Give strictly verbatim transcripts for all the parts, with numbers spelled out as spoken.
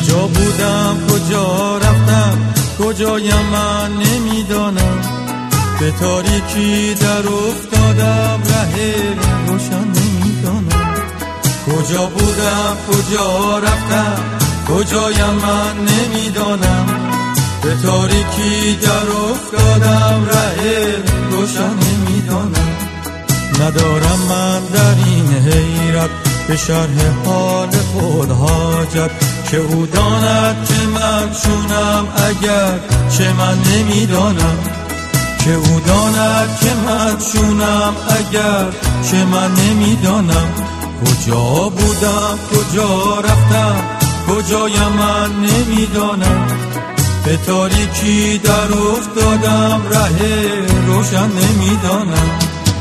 کجا بودم کجا رفتم کجایم من نمیدانم، به تاریکی در افتادم ره روشن نمیدانم. کجا بودم کجا رفتم کجایم من نمیدانم، به تاریکی در افتادم ره روشن نمیدانم. ندارم من در این حیرت به شرح حال خود حاجت، که او داند که من چونم اگر چه من نمیدانم، که او داند که من چونم اگر چه من نمیدانم. کجا بودم کجا رفتم کجایم من نمیدانم، به تاریکی در افتادم ره روشن نمیدانم.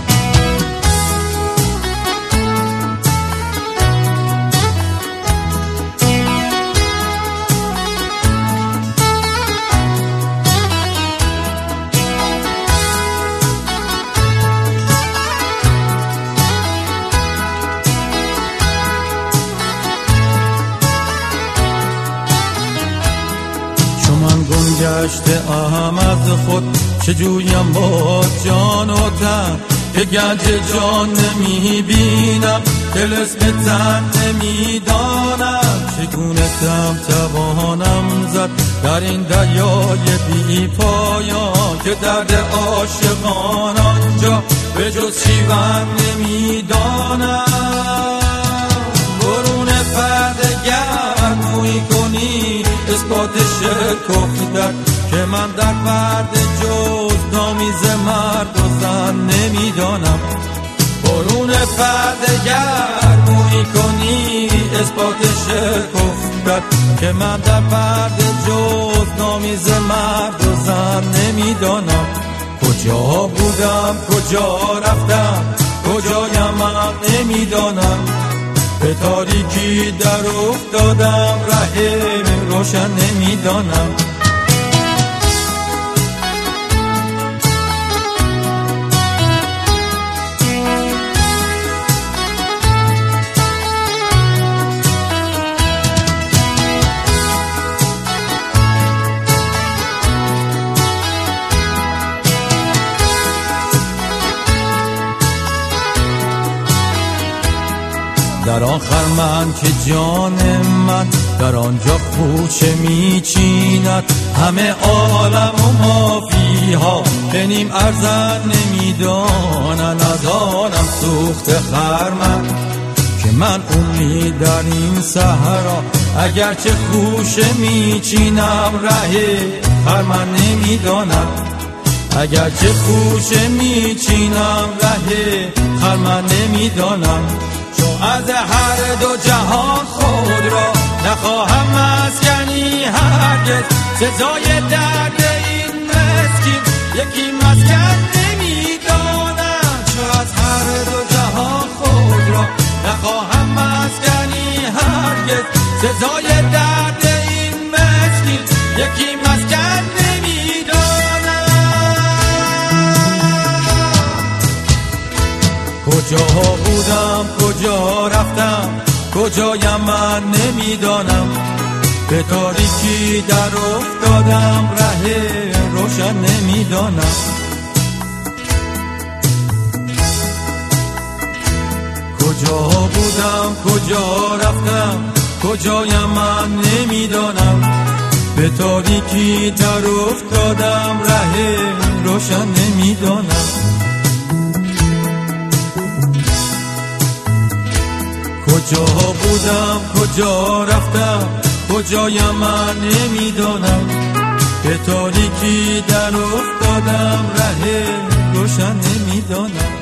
گشته ام از خود چه جویم با جان و تن، که گنج جان نمی بینم طلسم تن نمی دانم. چگونه تم توانم زد در این دریای بی پایان، که درد عاشقان آنجا به جز شیون نمی دانم. برون پرده گرموی کنی اثبات شکفتر، که من در پرده جز نامیز مرد و زن نمیدانم. برون پرده گرموی کنی اثبات شکفتر، که من در پرده جز نامیز مرد و زن نمیدانم. کجا بودم کجا رفتم کجایم من نمیدانم، به تاریکی در افتادم ره روشن نمیدانم. در آن خرمن که جان من در آنجا خوشه میچیند، همه عالم و مافیها به نیم ارزن نمیدانن. از آنم سوخت خرمن که من امید در این صحرا، اگرچه خوشه میچینم ره خرمن نمیدانم. اگرچه خوشه میچینم ره خرمن نمیدانم. چون از هر دو جهان خود را نخواهم مسکنی هرگز، سزای درد این مسکین یکی مسکن نمیدانم. چون از هر دو جهان خود را نخواهم مسکنی هرگز، سزای درد این مسکین یکی مسکن نمیدانم. کجا بودم کجا رفتم کجایم من نمیدانم، به تاریکی در افتادم ره روشن نمیدانم. کجا بودم کجا رفتم کجایم من نمیدانم، به تاریکی در افتادم ره روشن نمیدانم. کجا بودم کجا رفتم کجایم من نمیدانم، به تاریکی در افتادم ره روشن نمیدانم.